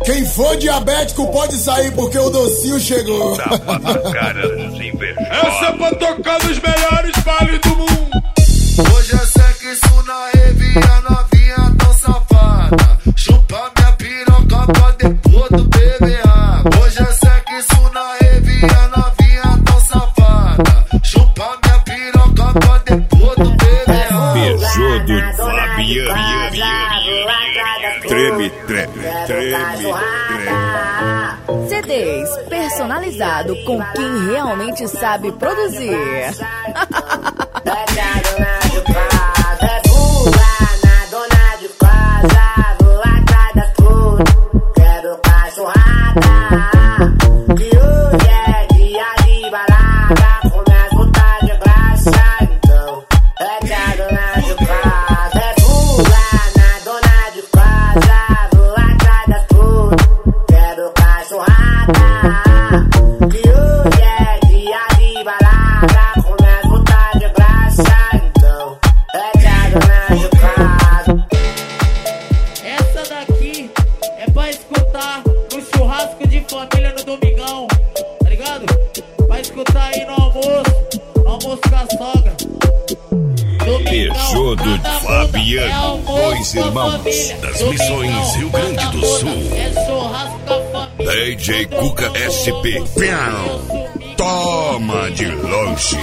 Quem for diabético pode sair porque o docinho chegou. Tapa na cara dos invejosos. Essa é pra tocar nos melhores bailes do mundo. Hoje é sexo na rave, a novinha tão safada. Chupa minha piroca pra depois do beber água. Hoje é sexo na rave, a novinha tão safada. Chupa minha piroca pra depois do beber água. Beijudo Fabiano. Treme, treme, treme, treme. CDs personalizado com quem realmente sabe produzir. Família no domingão, tá ligado? Vai escutar aí no almoço com a sogra. Beijudo Fabiano, dois irmãos das Missões Rio Grande do Sul. É churrasco com a família. DJ Cuca SP, toma de longe.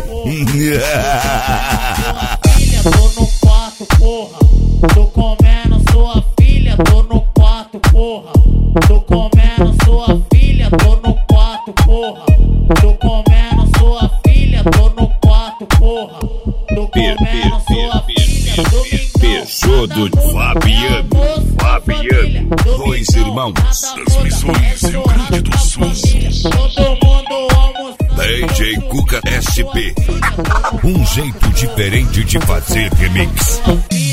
Filha, tô no quarto, porra. Tô comendo sua filha, tô no quarto, porra. Tô comendo sua filha, tô no quarto, porra. Tô comendo sua filha, tô no quarto, porra. Tô comendo sua filha, Beijudo Fabiano, dois irmãos das Missões Rio Grande do Sul. Todo mundo almoçando. DJ Cuca SP, um jeito diferente de fazer remix.